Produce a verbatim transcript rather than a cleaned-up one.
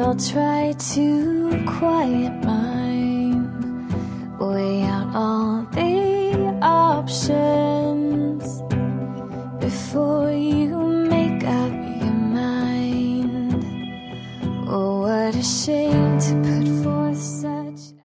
I'll try to quiet mine, weigh out all the options before you make up your mind. Oh, what a shame